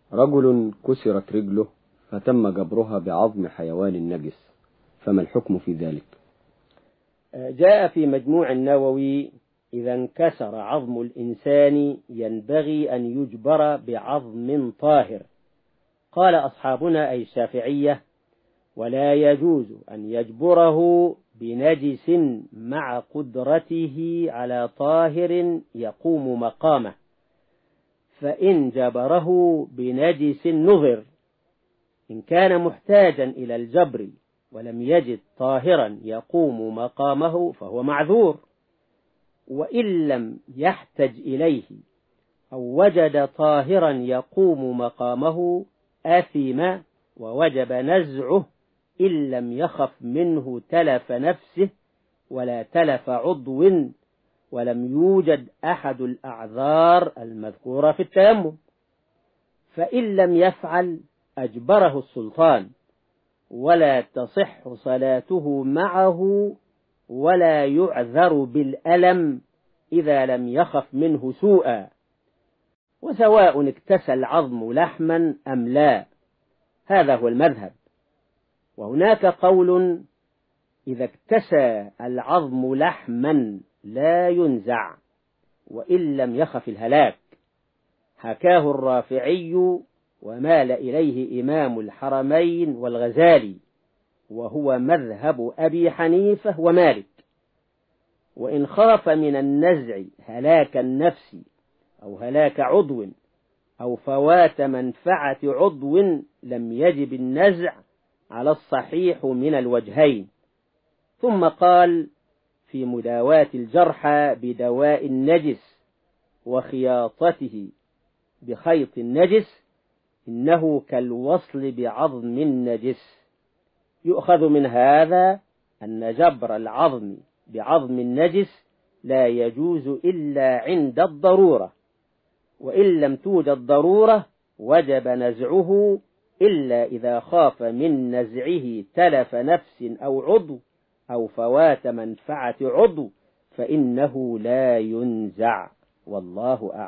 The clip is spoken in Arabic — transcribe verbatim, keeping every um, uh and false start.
رجل كسرت رجله فتم جبرها بعظم حيوان نجس، فما الحكم في ذلك؟ جاء في مجموع النووي: إذا انكسر عظم الإنسان ينبغي أن يجبر بعظم طاهر. قال أصحابنا أي الشافعية: ولا يجوز أن يجبره بنجس مع قدرته على طاهر يقوم مقامه، فإن جبره بنجس نظر. إن كان محتاجا إلى الجبر ولم يجد طاهرا يقوم مقامه فهو معذور، وإن لم يحتج إليه أو وجد طاهرا يقوم مقامه آثم ووجب نزعه إن لم يخف منه تلف نفسه ولا تلف عضو ولم يوجد أحد الأعذار المذكورة في التيمم. فإن لم يفعل أجبره السلطان، ولا تصح صلاته معه ولا يعذر بالألم إذا لم يخف منه سوءا، وسواء اكتسى العظم لحما أم لا، هذا هو المذهب. وهناك قول: إذا اكتسى العظم لحما لا ينزع وإن لم يخف الهلاك، حكاه الرافعي ومال إليه إمام الحرمين والغزالي، وهو مذهب أبي حنيفة ومالك. وإن خاف من النزع هلاك النفس أو هلاك عضو أو فوات منفعة عضو لم يجب النزع على الصحيح من الوجهين. ثم قال في مداواة الجرحى بدواء النجس وخياطته بخيط النجس: إنه كالوصل بعظم النجس. يؤخذ من هذا أن جبر العظم بعظم النجس لا يجوز إلا عند الضرورة، وإن لم توجد ضرورة وجب نزعه إلا إذا خاف من نزعه تلف نفس أو عضو أو فوات منفعة عضو، فإنه لا ينزع، والله أعلم.